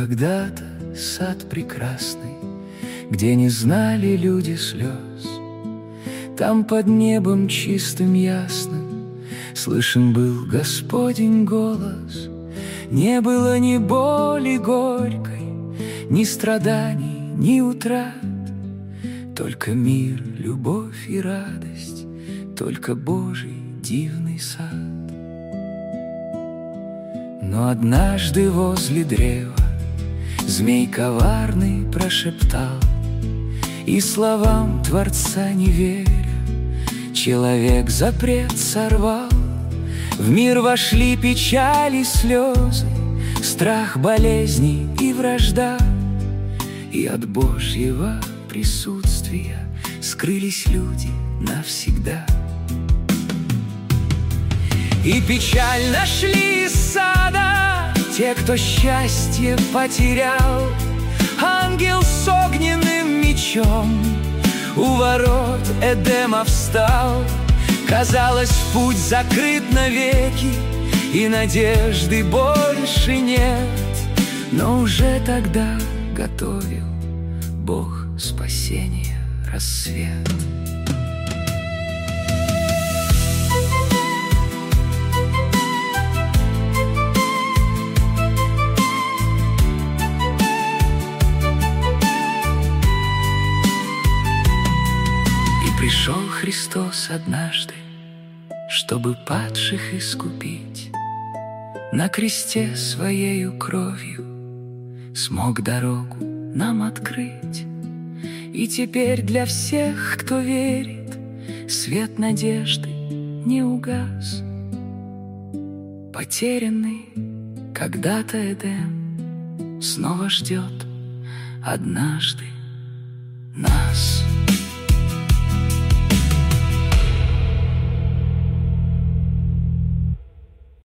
когда-то сад прекрасный, где не знали люди слез. Там под небом чистым ясным слышен был Господень голос. Не было ни боли горькой, ни страданий, ни утрат, только мир, любовь и радость, только Божий дивный сад. Но однажды возле древа змей коварный прошептал, и словам Творца не веря, человек запрет сорвал. В мир вошли печали, слезы, страх, болезни и вражда, и от Божьего присутствия скрылись люди навсегда. И печаль нашли из сада те, кто счастье потерял. Ангел с огненным мечом у ворот Эдема встал. Казалось, путь закрыт навеки, и надежды больше нет. Но уже тогда готовил Бог спасения рассвет. Пришел Христос однажды, чтобы падших искупить. На кресте своею кровью смог дорогу нам открыть. И теперь для всех, кто верит, свет надежды не угас. Потерянный когда-то Эдем снова ждет однажды нас.